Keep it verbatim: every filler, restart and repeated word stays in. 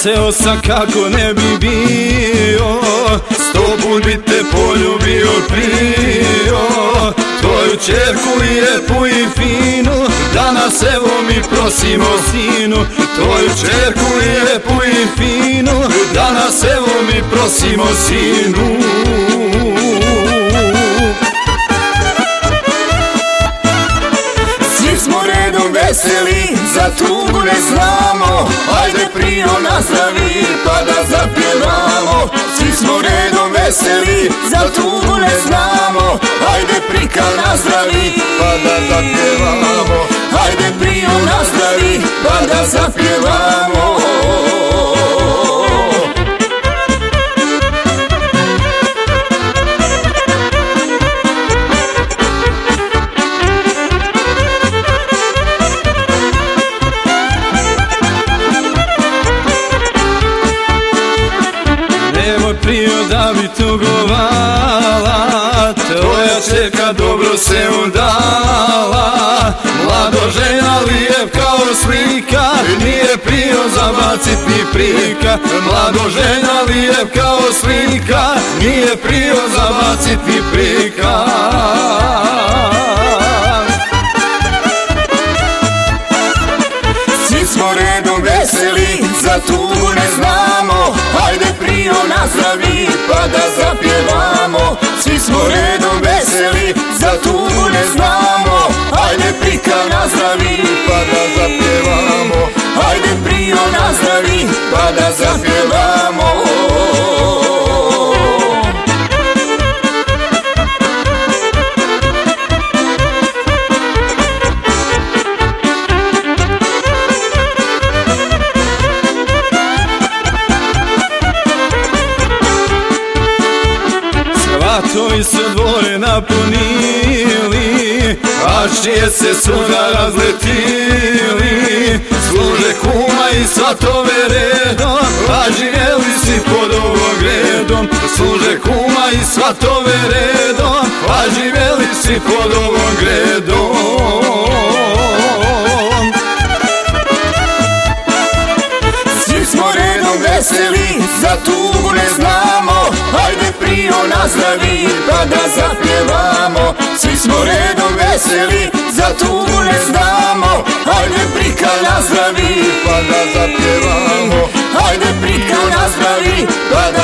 seo sam kako ne bi bio, sto put bi te poljubio prio. Tvoju čerku lijepu i finu, danas evo mi prosimo sinu. Tvoju čerku lijepu i finu, danas evo mi prosimo sinu. Svi smo redom veseli, za tugu ne znamo. Ajde prio nazdravi pa da zapjevamo. Svi smo redom veseli, za tugu ne znamo. Ajde prika nazdravi pa da zapjevamo. Ajde prio nazdravi pa da zapjevamo. Nemoj prio da bi tugovala, tvoja čerka dobro se udala. Mlado žena lijep kao slika, nije prio zabacit ni prika. Mlado žena lijep kao slika, nije prio zabacit ni prika. Svi smo redom veseli, za tugu ne znamo. Ajde prio nazdravi pa da zapjevamo. Svi smo redom veseli, za tugu ne znamo. Ajde prika nazdravi pa da zapjevamo. Ajde prio nazdravi pa da zapjevamo. Svatovi su dvore napunili, a čije se svuda razletili. Služe kuma i svatove redom, a živjeli si pod ovom gredom. Služe kuma i svatove redom, a živjeli si pod ovom gredom. Svi smo redom veseli, za tugu ne znamo. Ajde prio nazdravi pa da zapjevamo. Svi smo redom veseli, za tugu ne znamo. Ajde prika nazdravi pa da zapjevamo. Ajde prika nazdravi pa da